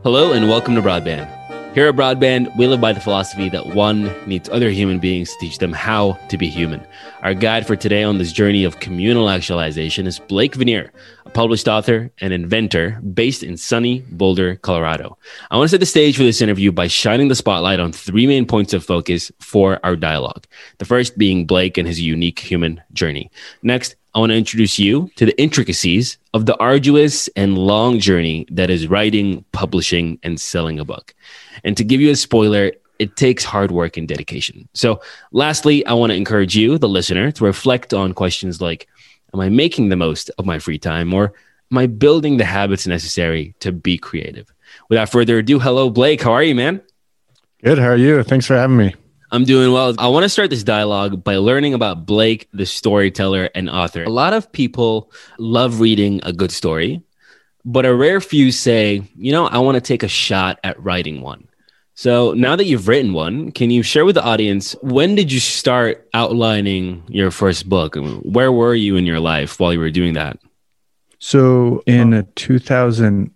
Hello and welcome to Broadband. Here at Broadband, we live by the philosophy that one needs other human beings to teach them how to be human. Our guide for today on this journey of communal actualization is Blake Vanier, a published author and inventor based in sunny Boulder, Colorado. I want to set the stage for this interview by shining the spotlight on three main points of focus for our dialogue. The first being Blake and his unique human journey. Next, I want to introduce you to the intricacies of the arduous and long journey that is writing, publishing, and selling a book. And to give you a spoiler, it takes hard work and dedication. So lastly, I want to encourage you, the listener, to reflect on questions like, am I making the most of my free time, or am I building the habits necessary to be creative? Without further ado, hello, Blake. How are you, man? Good. How are you? Thanks for having me. I'm doing well. I want to start this dialogue by learning about Blake, the storyteller and author. A lot of people love reading a good story, but a rare few say, I want to take a shot at writing one. So now that you've written one, can you share with the audience, when did you start outlining your first book? Where were you in your life while you were doing that? So in 2007,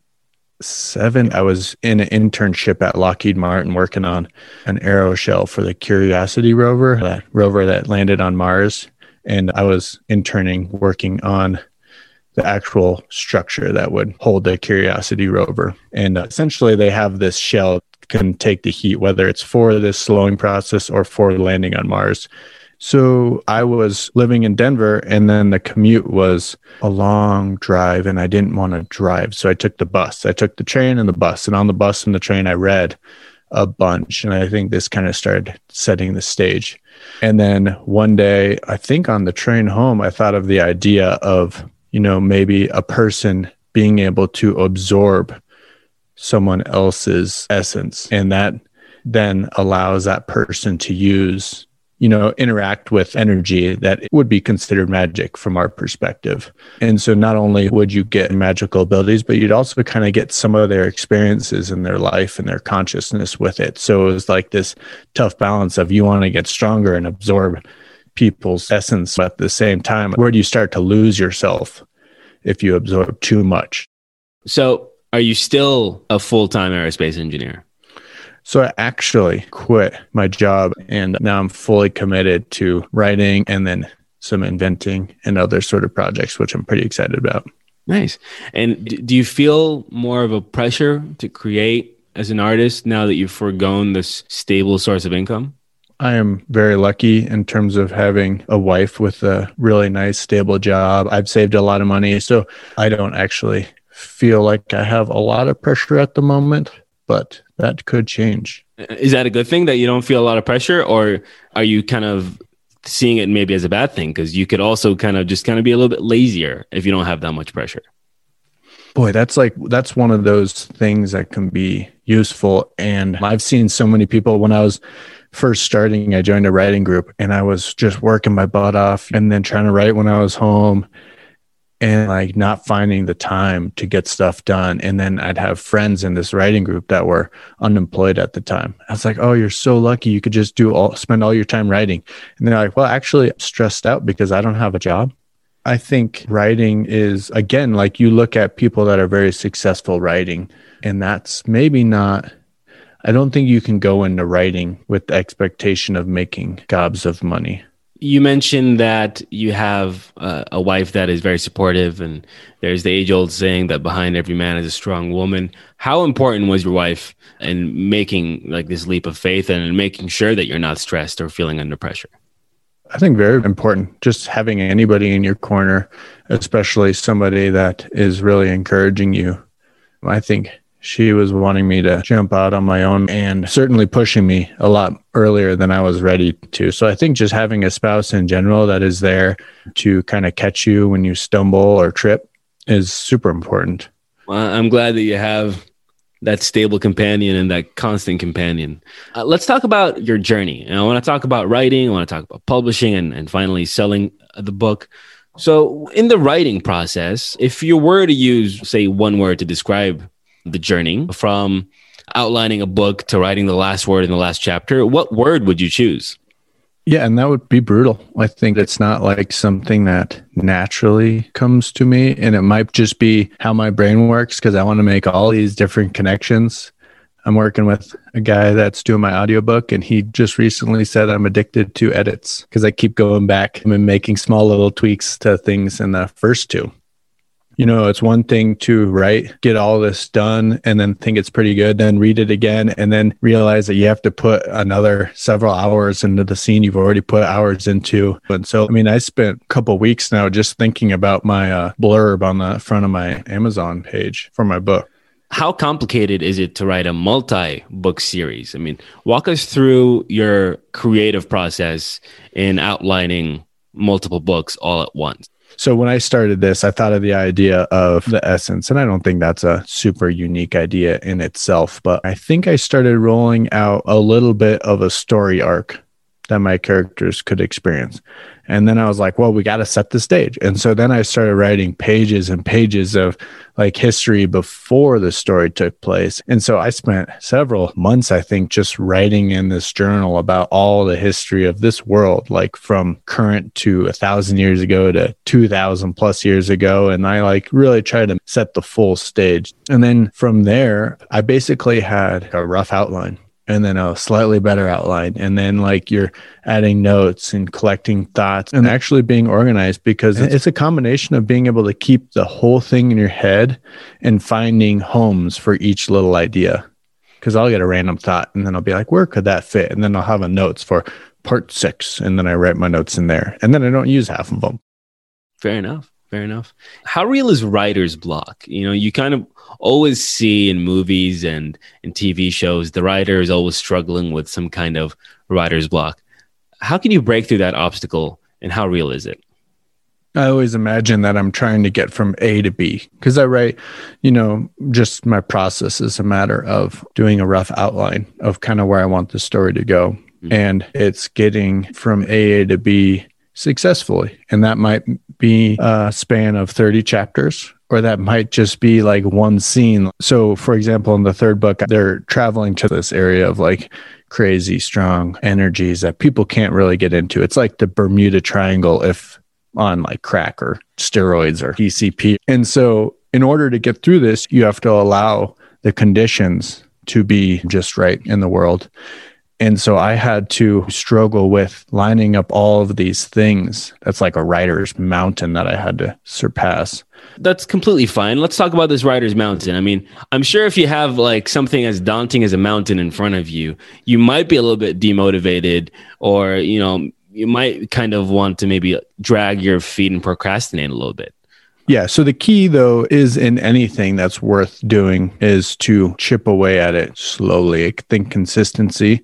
I was in an internship at Lockheed Martin working on an aeroshell for the Curiosity rover, that rover that landed on Mars. And I was interning working on the actual structure that would hold the Curiosity rover. And essentially they have this shell can take the heat, whether it's for this slowing process or for landing on Mars. So I was living in Denver, and then the commute was a long drive, and I didn't want to drive. So I took the bus. I took the train and the bus. And on the bus and the train, I read a bunch. And I think this kind of started setting the stage. And then one day, I think on the train home, I thought of the idea of, maybe a person being able to absorb someone else's essence. And that then allows that person to use interact with energy that would be considered magic from our perspective. And so not only would you get magical abilities, but you'd also kind of get some of their experiences in their life and their consciousness with it. So it was like this tough balance of you want to get stronger and absorb people's essence, but at the same time, where do you start to lose yourself if you absorb too much? So are you still a full-time aerospace engineer? So I actually quit my job, and now I'm fully committed to writing and then some inventing and other sort of projects, which I'm pretty excited about. Nice. And do you feel more of a pressure to create as an artist now that you've foregone this stable source of income? I am very lucky in terms of having a wife with a really nice, stable job. I've saved a lot of money, so I don't actually feel like I have a lot of pressure at the moment, but that could change. Is that a good thing that you don't feel a lot of pressure, or are you kind of seeing it maybe as a bad thing? Because you could also kind of be a little bit lazier if you don't have that much pressure. Boy, that's one of those things that can be useful. And I've seen so many people. When I was first starting, I joined a writing group, and I was just working my butt off and then trying to write when I was home, and like not finding the time to get stuff done. And then I'd have friends in this writing group that were unemployed at the time. I was like, oh, you're so lucky. You could just spend all your time writing. And they're like, well, actually I'm stressed out because I don't have a job. I think writing is, again, like you look at people that are very successful writing, and that's maybe not, I don't think you can go into writing with the expectation of making gobs of money. You mentioned that you have a wife that is very supportive, and there's the age-old saying that behind every man is a strong woman. How important was your wife in making like this leap of faith and in making sure that you're not stressed or feeling under pressure? I think very important, just having anybody in your corner, especially somebody that is really encouraging you. I think she was wanting me to jump out on my own and certainly pushing me a lot earlier than I was ready to. So I think just having a spouse in general that is there to kind of catch you when you stumble or trip is super important. Well, I'm glad that you have that stable companion and that constant companion. Let's talk about your journey. And I want to talk about writing. I want to talk about publishing and finally selling the book. So in the writing process, if you were to use, say, one word to describe the journey from outlining a book to writing the last word in the last chapter, what word would you choose? Yeah, and that would be brutal. I think it's not like something that naturally comes to me. And it might just be how my brain works because I want to make all these different connections. I'm working with a guy that's doing my audiobook, and he just recently said I'm addicted to edits because I keep going back and making small little tweaks to things in the first two. You know, it's one thing to write, get all this done, and then think it's pretty good, then read it again, and then realize that you have to put another several hours into the scene you've already put hours into. And so, I mean, I spent a couple of weeks now just thinking about my blurb on the front of my Amazon page for my book. How complicated is it to write a multi-book series? I mean, walk us through your creative process in outlining multiple books all at once. So when I started this, I thought of the idea of the essence, and I don't think that's a super unique idea in itself, but I think I started rolling out a little bit of a story arc that my characters could experience. And then I was like, well, we got to set the stage. And so then I started writing pages and pages of like history before the story took place. And so I spent several months, I think, just writing in this journal about all the history of this world, like from current to 1,000 years ago to 2,000 plus years ago. And I like really tried to set the full stage. And then from there, I basically had a rough outline, and then a slightly better outline. And then like you're adding notes and collecting thoughts and actually being organized, because it's a combination of being able to keep the whole thing in your head and finding homes for each little idea. Because I'll get a random thought and then I'll be like, where could that fit? And then I'll have a notes for part 6. And then I write my notes in there. And then I don't use half of them. Fair enough. Fair enough. How real is writer's block? You know, you kind of always see in movies and in TV shows, the writer is always struggling with some kind of writer's block. How can you break through that obstacle, and how real is it? I always imagine that I'm trying to get from A to B, because I write, you know, just my process is a matter of doing a rough outline of kind of where I want the story to go. Mm-hmm. And it's getting from A to B successfully. And that might be a span of 30 chapters, or that might just be like one scene. So for example, in the third book, they're traveling to this area of like crazy strong energies that people can't really get into. It's like the Bermuda Triangle if on like crack or steroids or PCP. And so in order to get through this, you have to allow the conditions to be just right in the world. And so I had to struggle with lining up all of these things. That's like a writer's mountain that I had to surpass. That's completely fine. Let's talk about this writer's mountain. I mean, I'm sure if you have like something as daunting as a mountain in front of you, you might be a little bit demotivated, or, you know, you might kind of want to maybe drag your feet and procrastinate a little bit. Yeah. So the key, though, is in anything that's worth doing is to chip away at it slowly. I think consistency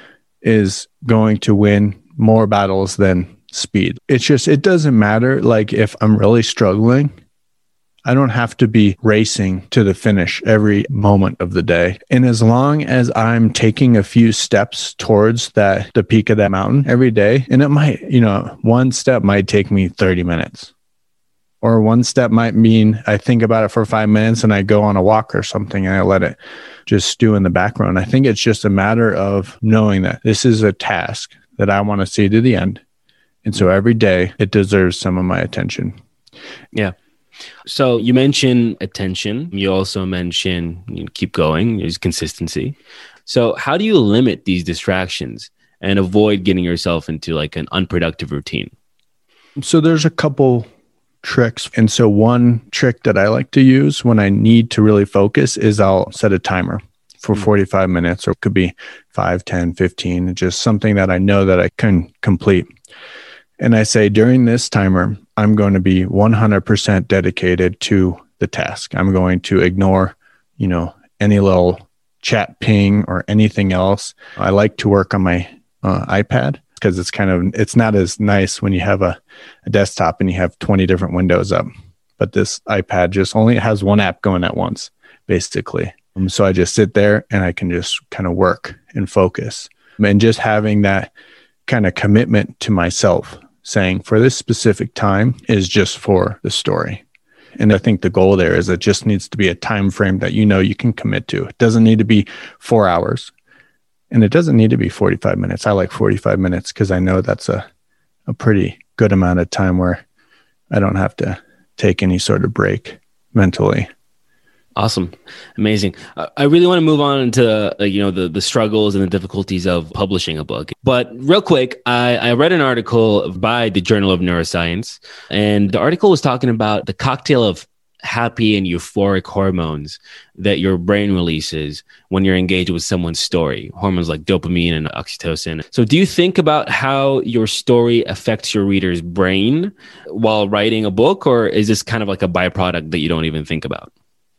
is going to win more battles than speed. It's just, it doesn't matter. Like if I'm really struggling, I don't have to be racing to the finish every moment of the day. And as long as I'm taking a few steps towards the peak of that mountain every day, and it might, you know, one step might take me 30 minutes. Or one step might mean I think about it for 5 minutes and I go on a walk or something and I let it just stew in the background. I think it's just a matter of knowing that this is a task that I want to see to the end. And so every day it deserves some of my attention. Yeah. So you mentioned attention. You also mentioned keep going. There's consistency. So how do you limit these distractions and avoid getting yourself into like an unproductive routine? So there's a couple tricks. And so one trick that I like to use when I need to really focus is I'll set a timer for 45 minutes, or it could be 5, 10, 15, just something that I know that I can complete. And I say during this timer, I'm going to be 100% dedicated to the task. I'm going to ignore, you know, any little chat ping or anything else. I like to work on my iPad, because it's not as nice when you have a desktop and you have 20 different windows up. But this iPad just only has one app going at once, basically. So I just sit there and I can just kind of work and focus. And just having that kind of commitment to myself, saying for this specific time is just for the story. And I think the goal there is it just needs to be a time frame that you know you can commit to. It doesn't need to be 4 hours. And it doesn't need to be 45 minutes. I like 45 minutes because I know that's a pretty good amount of time where I don't have to take any sort of break mentally. Awesome. Amazing. I really want to move on to the struggles and the difficulties of publishing a book. But real quick, I read an article by the Journal of Neuroscience, and the article was talking about the cocktail of happy and euphoric hormones that your brain releases when you're engaged with someone's story, hormones like dopamine and oxytocin. So do you think about how your story affects your reader's brain while writing a book, or is this kind of like a byproduct that you don't even think about?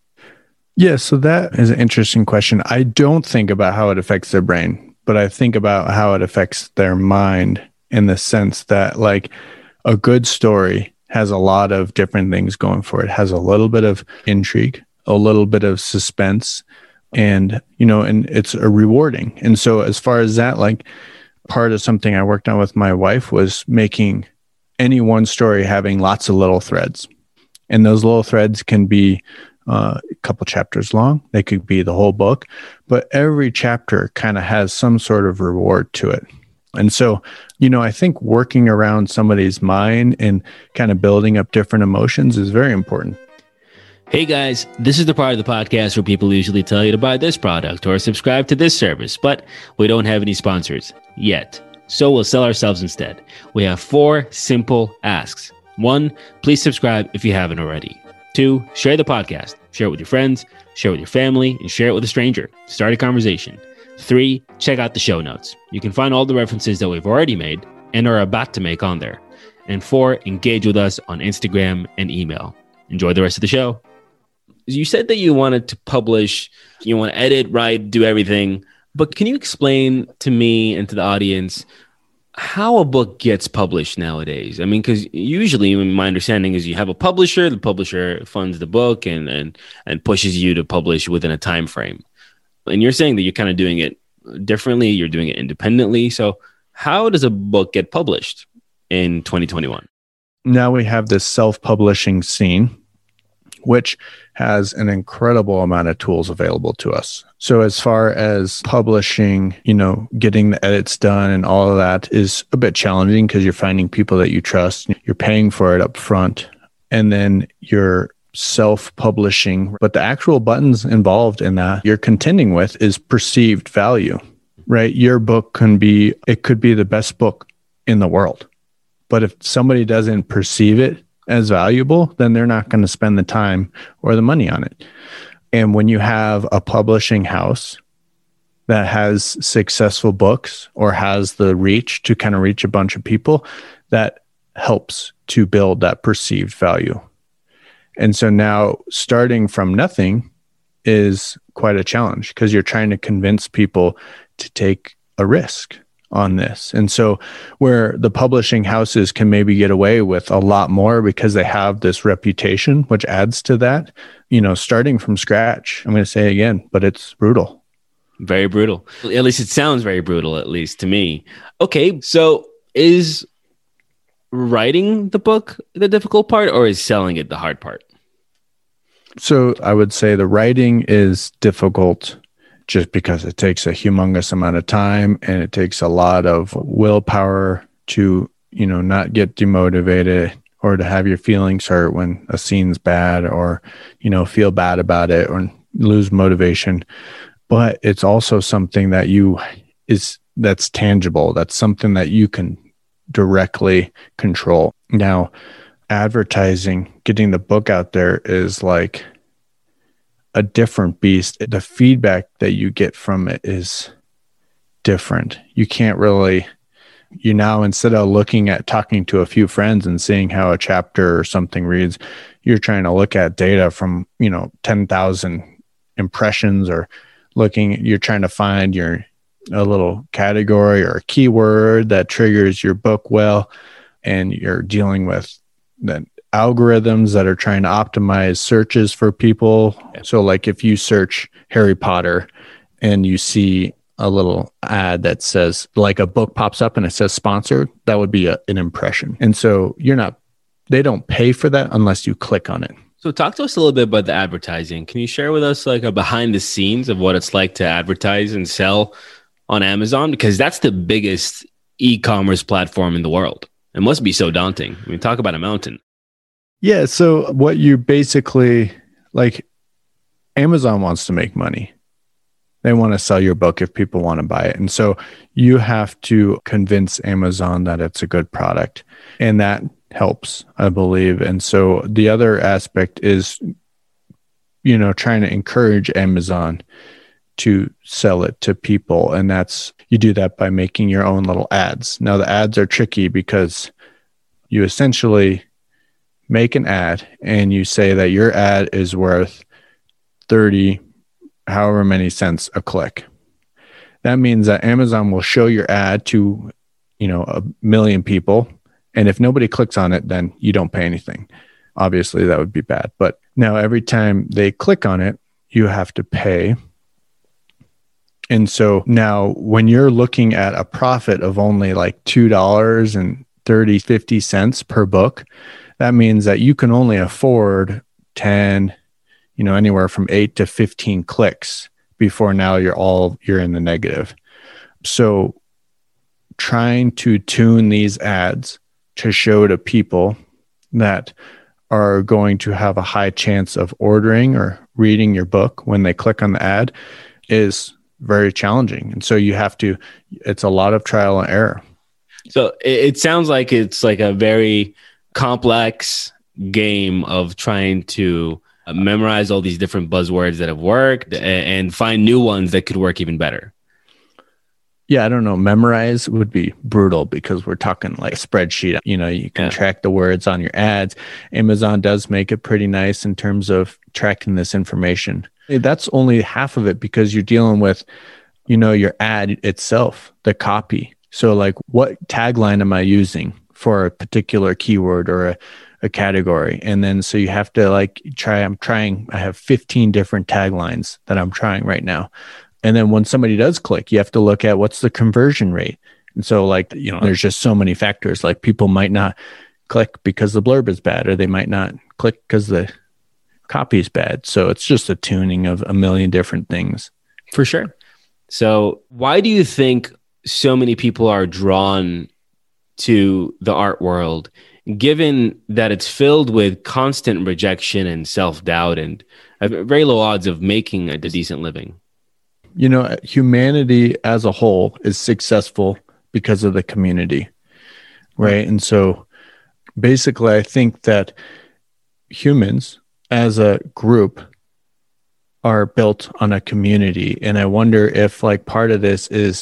Yeah, so that is an interesting question. I don't think about how it affects their brain, but I think about how it affects their mind in the sense that like a good story has a lot of different things going for it. It has a little bit of intrigue, a little bit of suspense, and it's a rewarding. And so as far as that, like part of something I worked on with my wife was making any one story having lots of little threads. And those little threads can be a couple chapters long. They could be the whole book, but every chapter kind of has some sort of reward to it. And so, I think working around somebody's mind and kind of building up different emotions is very important. Hey guys, this is the part of the podcast where people usually tell you to buy this product or subscribe to this service, but we don't have any sponsors yet. So we'll sell ourselves instead. We have 4 simple asks. 1, please subscribe if you haven't already. 2, share the podcast. Share it with your friends, share it with your family, and share it with a stranger. Start a conversation. 3, check out the show notes. You can find all the references that we've already made and are about to make on there. And 4, engage with us on Instagram and email. Enjoy the rest of the show. You said that you wanted to publish, you want to edit, write, do everything. But can you explain to me and to the audience how a book gets published nowadays? I mean, because usually my understanding is you have a publisher, the publisher funds the book and pushes you to publish within a time frame. And you're saying that you're kind of doing it differently, you're doing it independently. So how does a book get published in 2021? Now we have this self-publishing scene, which has an incredible amount of tools available to us. So as far as publishing, getting the edits done and all of that is a bit challenging because you're finding people that you trust. You're paying for it up front, and then you're self-publishing. But the actual buttons involved in that you're contending with is perceived value, right? Your book could be the best book in the world. But if somebody doesn't perceive it as valuable, then they're not going to spend the time or the money on it. And when you have a publishing house that has successful books or has the reach to kind of reach a bunch of people, that helps to build that perceived value. And so now starting from nothing is quite a challenge because you're trying to convince people to take a risk on this. And so where the publishing houses can maybe get away with a lot more because they have this reputation, which adds to that, starting from scratch, I'm going to say again, but it's brutal. Very brutal. At least it sounds very brutal, at least to me. Okay. So is writing the book the difficult part, or is selling it the hard part? So I would say the writing is difficult just because it takes a humongous amount of time and it takes a lot of willpower to, not get demotivated or to have your feelings hurt when a scene's bad or, feel bad about it or lose motivation. But it's also something that that's tangible. That's something that you can directly control. Now, advertising, getting the book out there is like a different beast. The feedback that you get from it is different. You can't really, now instead of talking to a few friends and seeing how a chapter or something reads, you're trying to look at data from, 10,000 impressions or you're trying to find a little category or a keyword that triggers your book well, and you're dealing with the algorithms that are trying to optimize searches for people. So like if you search Harry Potter and you see a little ad that says, like a book pops up and it says sponsored, that would be an impression. And so they don't pay for that unless you click on it. So talk to us a little bit about the advertising. Can you share with us like a behind the scenes of what it's like to advertise and sell on Amazon? Because that's the biggest e-commerce platform in the world. It must be so daunting. I mean, talk about a mountain. Yeah. So what you basically like, Amazon wants to make money. They want to sell your book if people want to buy it. And so you have to convince Amazon that it's a good product. And that helps, I believe. And so the other aspect is, trying to encourage Amazon to sell it to people. And you do that by making your own little ads. Now, the ads are tricky because you essentially make an ad and you say that your ad is worth 30 however many cents a click. That means that Amazon will show your ad to, 1 million people. And if nobody clicks on it, then you don't pay anything. Obviously, that would be bad. But now every time they click on it, you have to pay. And so now when you're looking at a profit of only like $2.50 per book, that means that you can only afford 10, anywhere from 8 to 15 clicks before now you're in the negative. So trying to tune these ads to show to people that are going to have a high chance of ordering or reading your book when they click on the ad is very challenging. And so it's a lot of trial and error. So it sounds like it's like a very complex game of trying to memorize all these different buzzwords that have worked and find new ones that could work even better. Yeah, I don't know. Memorize would be brutal because we're talking like a spreadsheet. You can track the words on your ads. Amazon does make it pretty nice in terms of tracking this information. That's only half of it because you're dealing with, your ad itself, the copy. So like, what tagline am I using for a particular keyword or a category? And then, so you have to I have 15 different taglines that I'm trying right now. And then when somebody does click, you have to look at what's the conversion rate. And so there's just so many factors. Like people might not click because the blurb is bad, or they might not click because the copy is bad. So it's just a tuning of a million different things. For sure. So why do you think so many people are drawn to the art world, given that it's filled with constant rejection and self-doubt and very low odds of making a decent living? Humanity as a whole is successful because of the community, right? And so basically, I think that humans as a group are built on a community. And I wonder if part of this is,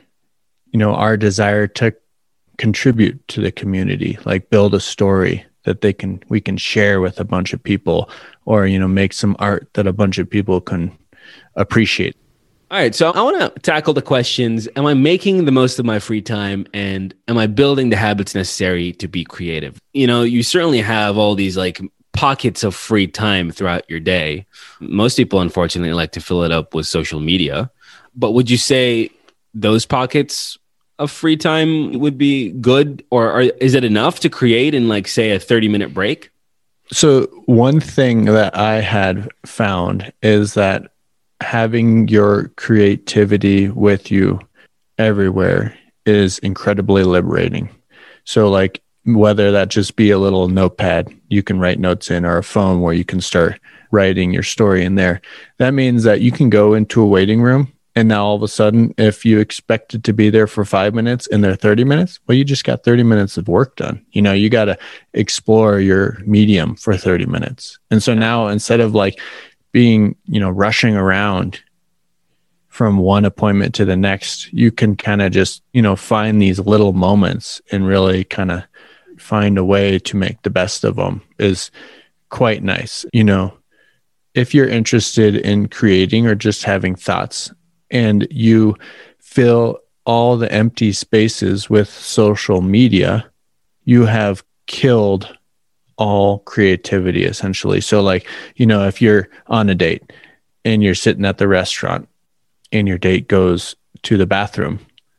our desire to contribute to the community, like build a story that we can share with a bunch of people, or, make some art that a bunch of people can appreciate. All right, so I want to tackle the questions. Am I making the most of my free time, and am I building the habits necessary to be creative? You certainly have all these pockets of free time throughout your day. Most people, unfortunately, like to fill it up with social media. But would you say those pockets of free time would be good, or is it enough to create in say a 30-minute break? So one thing that I had found is that having your creativity with you everywhere is incredibly liberating. So whether that just be a little notepad you can write notes in, or a phone where you can start writing your story in there, that means that you can go into a waiting room, and now all of a sudden, if you expected to be there for 5 minutes and they're 30 minutes, well, you just got 30 minutes of work done. You got to explore your medium for 30 minutes. And so now, instead of being, rushing around from one appointment to the next, you can kind of just, find these little moments and really kind of find a way to make the best of them is quite nice. If you're interested in creating or just having thoughts, and you fill all the empty spaces with social media, you have killed all creativity essentially. So if you're on a date and you're sitting at the restaurant and your date goes to the bathroom,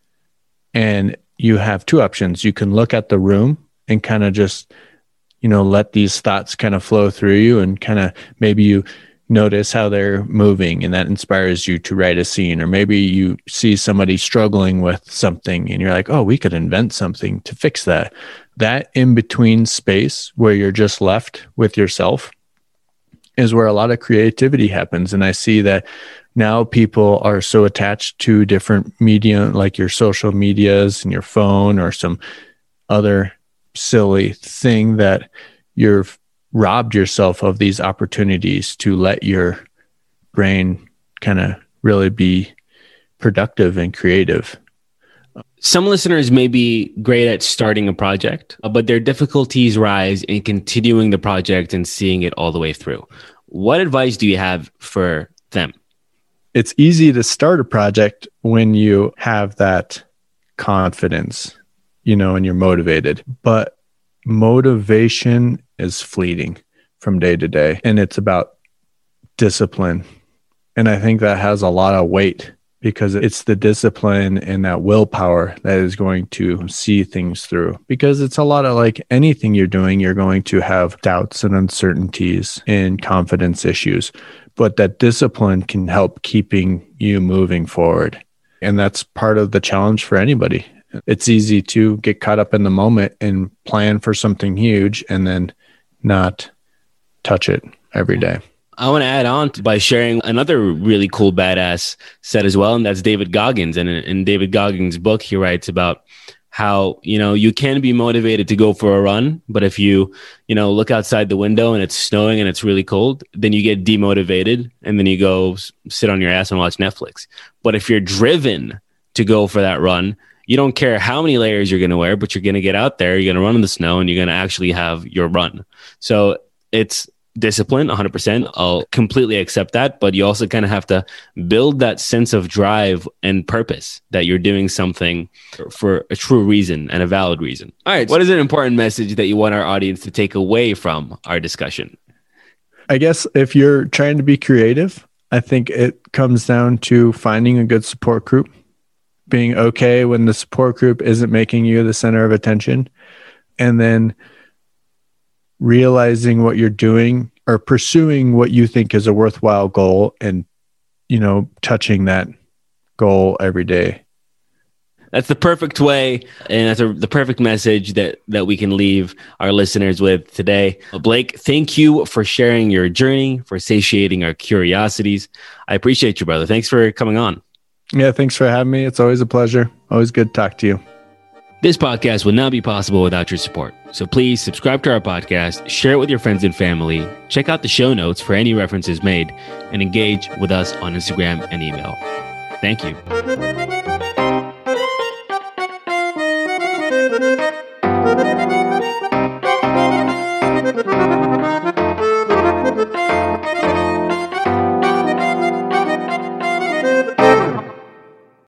and you have two options. You can look at the room and kind of just, let these thoughts kind of flow through you, and kind of maybe you notice how they're moving and that inspires you to write a scene. Or maybe you see somebody struggling with something and you're like, oh, we could invent something to fix that. That in between space where you're just left with yourself is where a lot of creativity happens. And I see that now people are so attached to different media, like your social medias and your phone or some other silly thing, that you've robbed yourself of these opportunities to let your brain kind of really be productive and creative. Some listeners may be great at starting a project, but their difficulties rise in continuing the project and seeing it all the way through. What advice do you have for them? It's easy to start a project when you have that confidence, and you're motivated. But motivation is fleeting from day to day, and it's about discipline. And I think that has a lot of weight because it's the discipline and that willpower that is going to see things through. Because it's a lot of like anything you're doing, you're going to have doubts and uncertainties and confidence issues. But that discipline can help keeping you moving forward. And that's part of the challenge for anybody. It's easy to get caught up in the moment and plan for something huge and then not touch it every day. I want to add on by sharing another really cool badass set as well, and that's David Goggins. And in David Goggins' book, he writes about how, you can be motivated to go for a run, but if you look outside the window and it's snowing and it's really cold, then you get demotivated and then you go sit on your ass and watch Netflix. But if you're driven to go for that run, you don't care how many layers you're going to wear, but you're going to get out there, you're going to run in the snow, and you're going to actually have your run. So it's discipline, 100%. I'll completely accept that. But you also kind of have to build that sense of drive and purpose that you're doing something for a true reason and a valid reason. All right. What is an important message that you want our audience to take away from our discussion? I guess if you're trying to be creative, I think it comes down to finding a good support group, being okay when the support group isn't making you the center of attention, and then realizing what you're doing or pursuing what you think is a worthwhile goal and, touching that goal every day. That's the perfect way. And that's the perfect message that we can leave our listeners with today. Blake, thank you for sharing your journey, for satiating our curiosities. I appreciate you, brother. Thanks for coming on. Yeah, thanks for having me. It's always a pleasure. Always good to talk to you. This podcast would not be possible without your support. So please subscribe to our podcast, share it with your friends and family, check out the show notes for any references made, and engage with us on Instagram and email. Thank you.